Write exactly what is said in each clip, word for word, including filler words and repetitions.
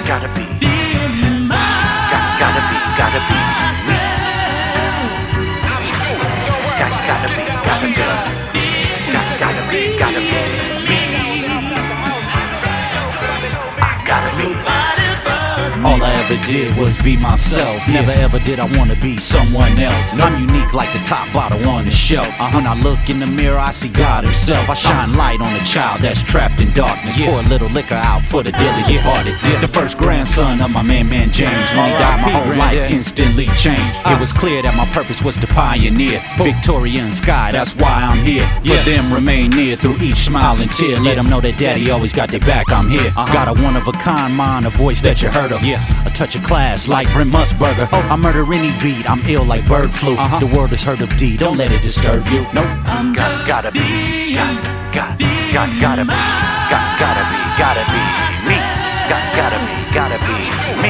gotta be, got, gotta be, gotta be me. Got, gotta be, gotta be, got, gotta be, gotta be me. I gotta be. All I ever did was be myself. Never ever did I wanna be someone else. I'm unique like the top bottle on the shelf. When I look in the mirror, I see God himself. I shine light on a child that's trapped in darkness. Pour a little liquor out for the dearly departed. The first grandson of my man, man James. When he died, my whole life instantly changed. It was clear that my purpose was to pioneer Victoria and sky, that's why I'm here. For them remain near through each smile and tear. Let them know that daddy always got their back, I'm here. Got a one-of-a-kind mind, a voice that you heard of. A touch of class like Brent Musburger. I murder any beat, I'm ill like bird flu. The world has heard of D, don't let it disturb you. Nope. I'm got, gotta be, got, got, got, gotta be, got, gotta be, gotta be me. Got, gotta be, gotta be me.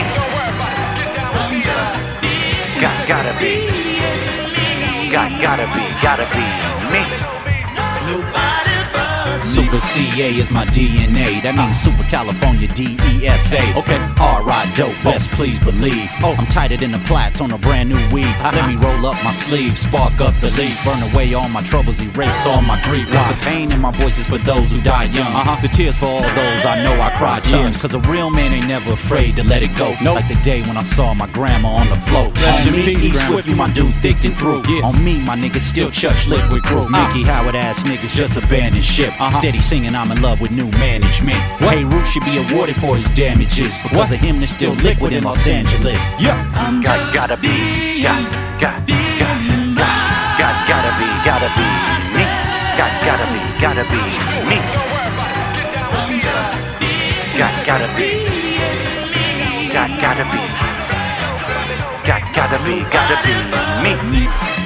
Got, gotta be, got, gotta be, gotta be me. Super C A is my D N A. That means Super California D E F A. Okay, alright, dope, best please believe. Oh, I'm tighter than the plaits on a brand new weed. Let me roll up my sleeve, spark up the leaf. Burn away all my troubles, erase all my grief. Cause the pain in my voice is for those who die young. Uh-huh. The tears for all those I know I cry tons. Cause a real man ain't never afraid to let it go. Nope. Like the day when I saw my grandma on the float. On me, E Swift, you my dude thick and through. Yeah. On me, my niggas still Church Liquid crew. Uh. Mickey Howard ass niggas just abandoned ship. Uh-huh. Steady singing I'm in love with new management. What? Hey, Ruth should be awarded for his damages. Because what? Of him, there's still liquid in Los Angeles. Yeah. I'm got, gotta be, got, got, got, got, got, gotta be, gotta be me. Got, gotta be, gotta be me. Got, gotta be, got, gotta be, got, gotta be, gotta be me.